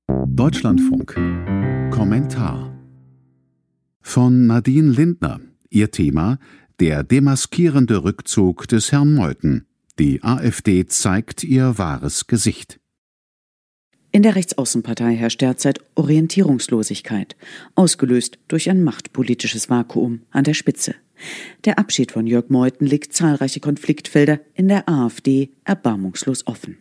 Deutschlandfunk. Kommentar von Nadine Lindner. Ihr Thema: der demaskierende Rückzug des Herrn Meuthen. Die AfD zeigt ihr wahres Gesicht. In der Rechtsaußenpartei herrscht derzeit Orientierungslosigkeit, ausgelöst durch ein machtpolitisches Vakuum an der Spitze. Der Abschied von Jörg Meuthen legt zahlreiche Konfliktfelder in der AfD erbarmungslos offen.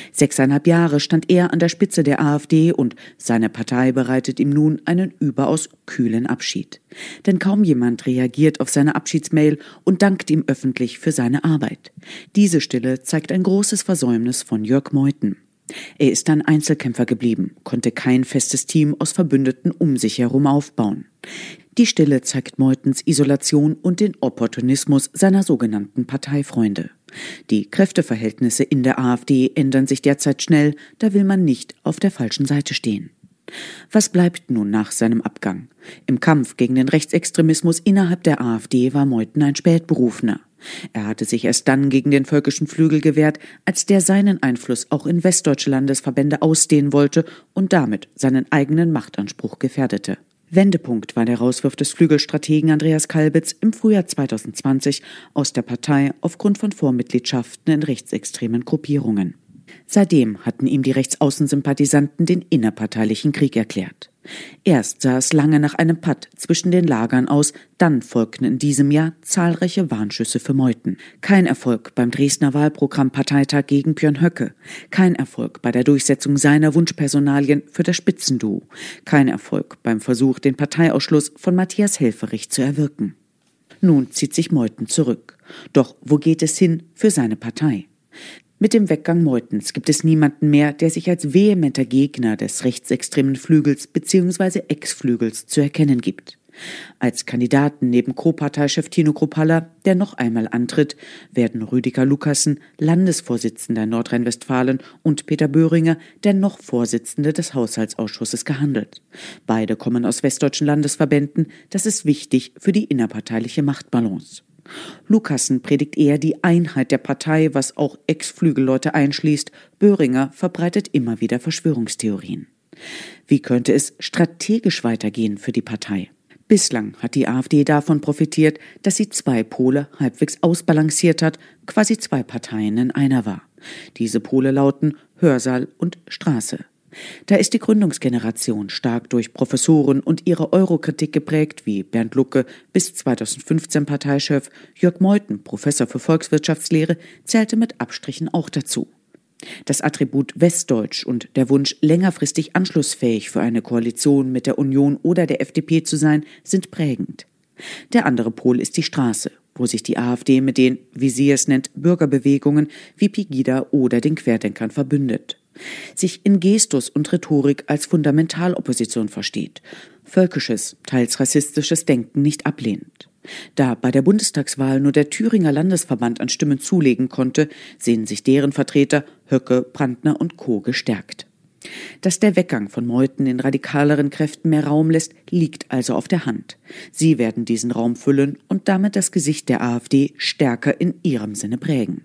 6,5 Jahre stand er an der Spitze der AfD und seine Partei bereitet ihm nun einen überaus kühlen Abschied. Denn kaum jemand reagiert auf seine Abschiedsmail und dankt ihm öffentlich für seine Arbeit. Diese Stille zeigt ein großes Versäumnis von Jörg Meuthen. Er ist ein Einzelkämpfer geblieben, konnte kein festes Team aus Verbündeten um sich herum aufbauen. Die Stille zeigt Meuthens Isolation und den Opportunismus seiner sogenannten Parteifreunde. Die Kräfteverhältnisse in der AfD ändern sich derzeit schnell, da will man nicht auf der falschen Seite stehen. Was bleibt nun nach seinem Abgang? Im Kampf gegen den Rechtsextremismus innerhalb der AfD war Meuthen ein Spätberufener. Er hatte sich erst dann gegen den völkischen Flügel gewehrt, als der seinen Einfluss auch in westdeutsche Landesverbände ausdehnen wollte und damit seinen eigenen Machtanspruch gefährdete. Wendepunkt war der Rauswurf des Flügelstrategen Andreas Kalbitz im Frühjahr 2020 aus der Partei aufgrund von Vormitgliedschaften in rechtsextremen Gruppierungen. Seitdem hatten ihm die Rechtsaußensympathisanten den innerparteilichen Krieg erklärt. Erst sah es lange nach einem Patt zwischen den Lagern aus, dann folgten in diesem Jahr zahlreiche Warnschüsse für Meuthen. Kein Erfolg beim Dresdner Wahlprogramm-Parteitag gegen Björn Höcke, kein Erfolg bei der Durchsetzung seiner Wunschpersonalien für das Spitzenduo, kein Erfolg beim Versuch, den Parteiausschluss von Matthias Helfferich zu erwirken. Nun zieht sich Meuthen zurück. Doch wo geht es hin für seine Partei? Mit dem Weggang Meuthens gibt es niemanden mehr, der sich als vehementer Gegner des rechtsextremen Flügels bzw. Ex-Flügels zu erkennen gibt. Als Kandidaten neben Co-Parteichef Tino Kruppalla, der noch einmal antritt, werden Rüdiger Lukassen, Landesvorsitzender Nordrhein-Westfalen, und Peter Böhringer, der noch Vorsitzende des Haushaltsausschusses, gehandelt. Beide kommen aus westdeutschen Landesverbänden, das ist wichtig für die innerparteiliche Machtbalance. Lukassen predigt eher die Einheit der Partei, was auch Ex-Flügelleute einschließt. Böhringer verbreitet immer wieder Verschwörungstheorien. Wie könnte es strategisch weitergehen für die Partei? Bislang hat die AfD davon profitiert, dass sie 2 Pole halbwegs ausbalanciert hat, quasi 2 Parteien in einer war. Diese Pole lauten Hörsaal und Straße. Da ist die Gründungsgeneration stark durch Professoren und ihre Eurokritik geprägt, wie Bernd Lucke, bis 2015 Parteichef, Jörg Meuthen, Professor für Volkswirtschaftslehre, zählte mit Abstrichen auch dazu. Das Attribut Westdeutsch und der Wunsch, längerfristig anschlussfähig für eine Koalition mit der Union oder der FDP zu sein, sind prägend. Der andere Pol ist die Straße, wo sich die AfD mit den, wie sie es nennt, Bürgerbewegungen wie Pegida oder den Querdenkern verbündet. Sich in Gestus und Rhetorik als Fundamentalopposition versteht, völkisches, teils rassistisches Denken nicht ablehnt. Da bei der Bundestagswahl nur der Thüringer Landesverband an Stimmen zulegen konnte, sehen sich deren Vertreter Höcke, Brandner und Co. gestärkt. Dass der Weggang von Meuthen den radikaleren Kräften mehr Raum lässt, liegt also auf der Hand. Sie werden diesen Raum füllen und damit das Gesicht der AfD stärker in ihrem Sinne prägen.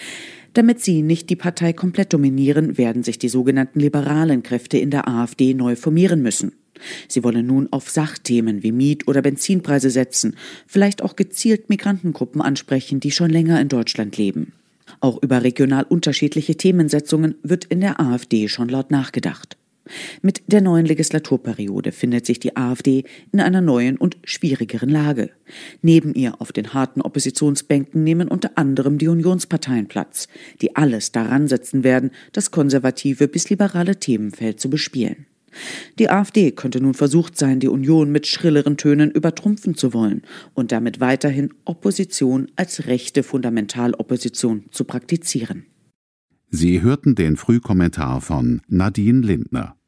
Damit sie nicht die Partei komplett dominieren, werden sich die sogenannten liberalen Kräfte in der AfD neu formieren müssen. Sie wollen nun auf Sachthemen wie Miet- oder Benzinpreise setzen, vielleicht auch gezielt Migrantengruppen ansprechen, die schon länger in Deutschland leben. Auch über regional unterschiedliche Themensetzungen wird in der AfD schon laut nachgedacht. Mit der neuen Legislaturperiode findet sich die AfD in einer neuen und schwierigeren Lage. Neben ihr auf den harten Oppositionsbänken nehmen unter anderem die Unionsparteien Platz, die alles daran setzen werden, das konservative bis liberale Themenfeld zu bespielen. Die AfD könnte nun versucht sein, die Union mit schrilleren Tönen übertrumpfen zu wollen und damit weiterhin Opposition als rechte Fundamentalopposition zu praktizieren. Sie hörten den Frühkommentar von Nadine Lindner.